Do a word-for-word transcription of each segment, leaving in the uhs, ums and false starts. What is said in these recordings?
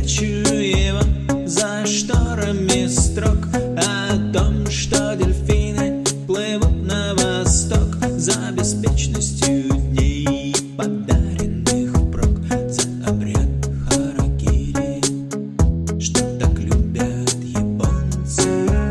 спрячу его за шторами строк о том, что дельфины плывут на восток за беспечностью дней, подаренных впрок за обряд харакири, что так любят японцы.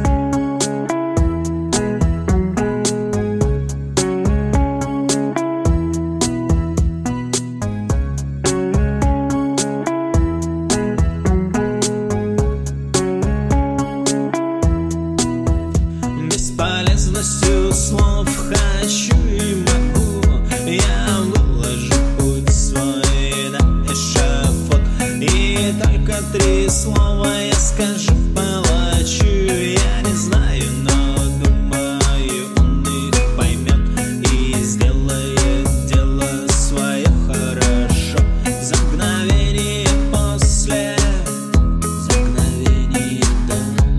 Бесполезностью слов хочу и могу я выложу путь свой на эшафот. И только три слова я скажу палачу. Я не знаю, но думаю, он их поймет и сделает дело свое хорошо. За мгновение после, за мгновение до.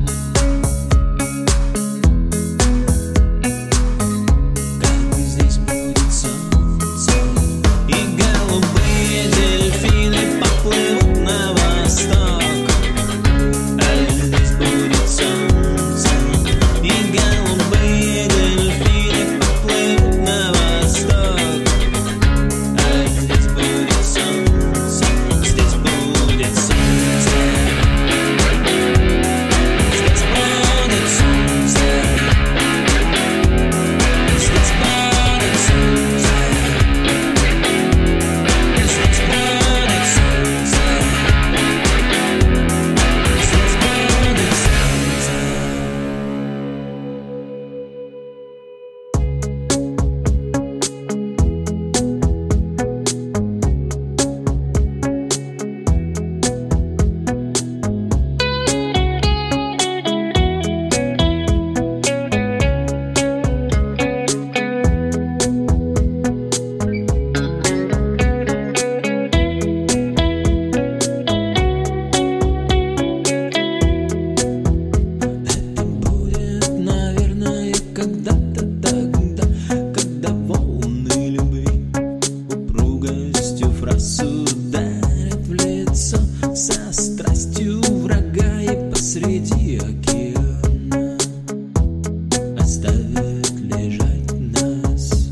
Когда-то тогда, когда волны любви упругостью фраз ударят в лицо, со страстью врага и посреди океана оставят лежать нас,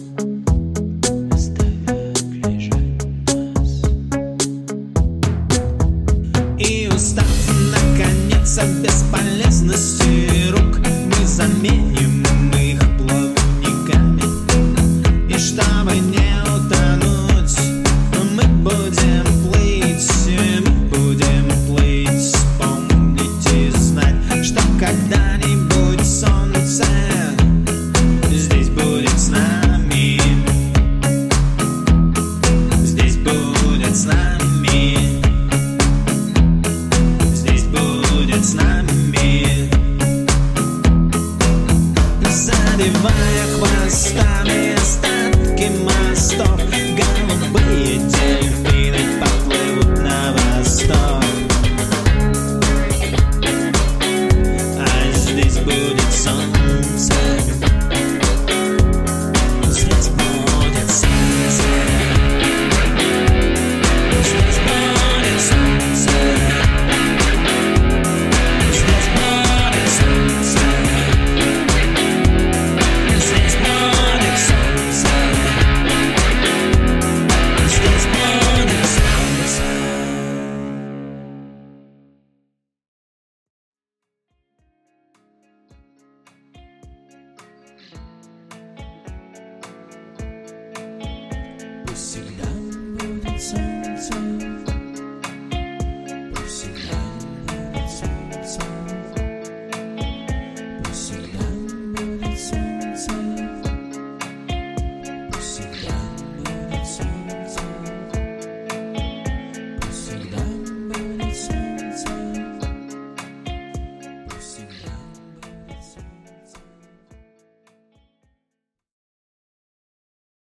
оставят лежать нас. И устав наконец от бесполезности рук, мы заменим